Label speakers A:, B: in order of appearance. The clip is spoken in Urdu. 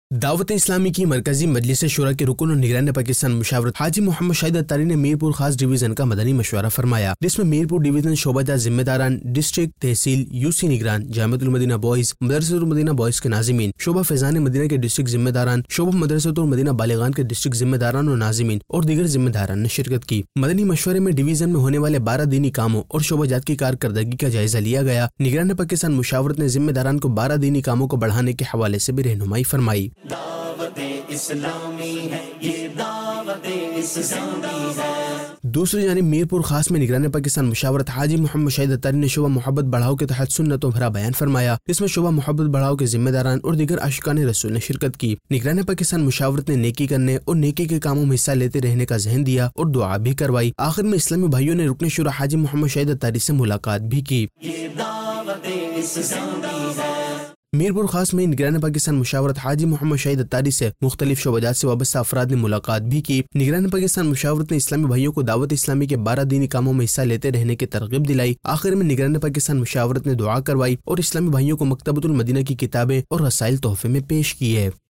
A: دعوت اسلامی کی مرکزی مجلس شورا کے رکن اور نگران پاکستان مشاورت حاجی محمد شاہد اتاری نے میرپور خاص ڈویژن کا مدنی مشورہ فرمایا، جس میں میرپور ڈویژن شعبہ جات ذمہ داران، ڈسٹرکٹ تحصیل UC نگران، جامعۃ المدینہ بوائز، مدرسۃ المدینہ بوائز کے ناظمین، شعبہ فیضان مدینہ کے ڈسٹرکٹ ذمہ داران، شعبہ مدرسۃ المدینہ بالغان کے ڈسٹرکٹ ذمہ داران اور ناظمین اور دیگر ذمہ داران نے شرکت کی۔ مدنی مشورے میں ڈویژن میں ہونے والے 12 دینی کاموں اور شعبہ جات کی کارکردگی کا جائزہ لیا گیا۔ نگران پاکستان مشاورت نے ذمہ داران کو 12 دینی کاموں کو بڑھانے کے حوالے سے بھی رہنمائی فرمائی۔ دوسری جانب میرپور خاص میں نگران پاکستان مشاورت حاجی محمد شاہد اتاری نے شعبہ محبت بڑھاؤ کے تحت سنتوں بھرا بیان فرمایا، جس میں شعبہ محبت بڑھاؤ کے ذمہ داران اور دیگر عاشقان رسول نے شرکت کی۔ نگران پاکستان مشاورت نے نیکی کرنے اور نیکی کے کاموں میں حصہ لیتے رہنے کا ذہن دیا اور دعا بھی کروائی۔ آخر میں اسلامی بھائیوں نے رکن شورا حاجی محمد شاہد اتاری سے ملاقات بھی کی۔ میرپور خاص میں نگران پاکستان مشاورت حاجی محمد شاہد اتاری سے مختلف شعبہ جات سے وابستہ افراد نے ملاقات بھی کی۔ نگران پاکستان مشاورت نے اسلامی بھائیوں کو دعوت اسلامی کے 12 دینی کاموں میں حصہ لیتے رہنے کی ترغیب دلائی۔ آخر میں نگران پاکستان مشاورت نے دعا کروائی اور اسلامی بھائیوں کو مکتبۃ المدینہ کی کتابیں اور رسائل تحفے میں پیش کیے۔